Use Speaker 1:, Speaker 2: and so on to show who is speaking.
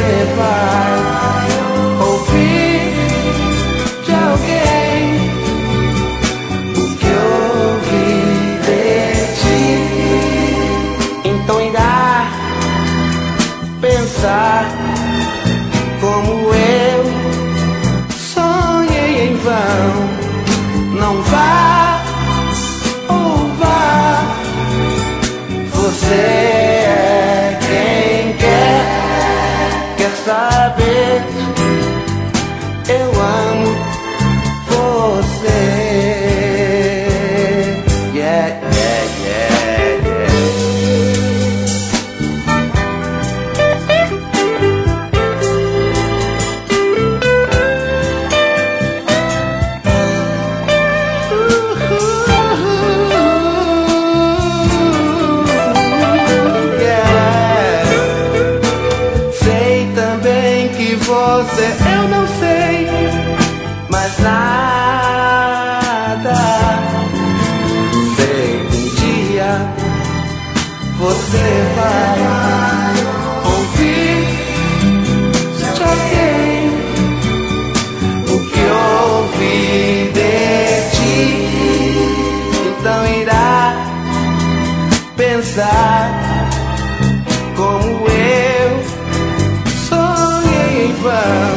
Speaker 1: você vai ouvir de alguém o que ouvi de ti. Então irá pensar como eu sonhei em vão. Não vá ou vá, você é quem quer saber. Eu amo você. Yeah, yeah, yeah, yeah. Você, eu não sei mais nada. Sei que um dia você vai ouvir de alguém o que ouvi de ti. Então irá pensar como eu sonhei em vão.